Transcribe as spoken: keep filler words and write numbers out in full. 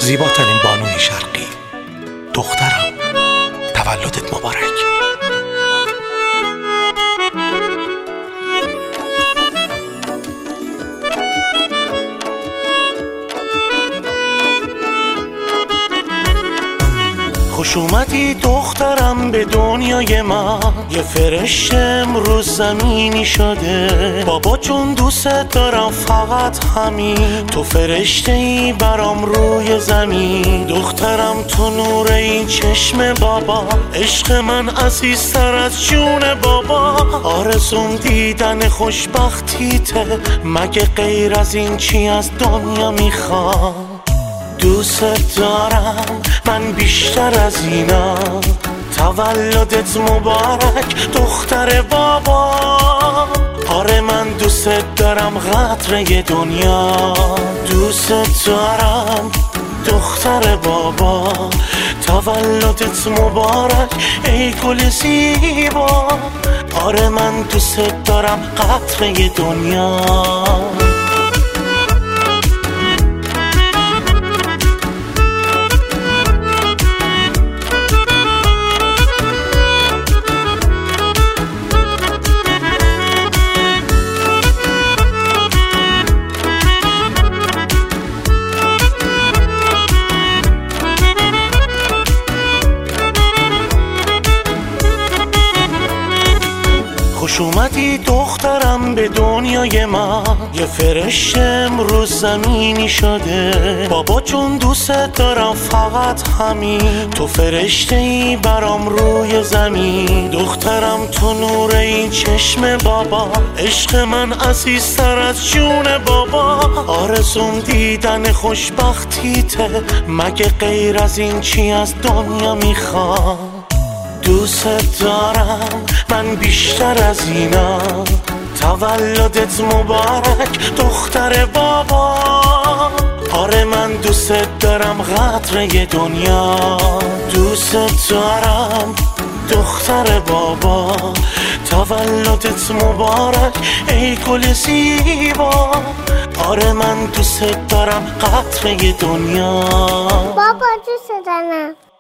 زیباترین بانوی شرقی، دخترم، تولدت مبارک. خوش اومدی دخترم به دنیای من، یه فرشته امروز زمینی شده. بابا چون دوست دارم فقط همین، تو فرشته ای برام روی زمین. دخترم تو نور این چشم بابا، عشق من عزیزتر از جون بابا. آرزوم دیدن خوشبختیته، مگه غیر از این چی از دنیا میخوام؟ دوست دارم من بیشتر از اینا، تولدت مبارک دختر بابا. آره من دوست دارم قدر دنیا، دوست دارم دختر بابا. تولدت مبارک ای گل زیبا، آره من دوست دارم قدر دنیا. خوش اومدی دخترم به دنیای من، یه فرشته امروز زمینی شده. بابا چون دوست دارم فقط همین، تو فرشته ای برام روی زمین. دخترم تو نور این چشم بابا، عشق من عزیزتر از جون بابا. آرزوم دیدن خوشبختیته، مگه غیر از این چی از دنیا میخوام؟ دوست دارم من بیشتر از اینا، تولدت مبارک دختر بابا. آره من دوست دارم قدر دنیا، دوست دارم دختر بابا. تولدت مبارک ای گل زیبا، آره من دوست دارم قدر دنیا. بابا دوست دارم.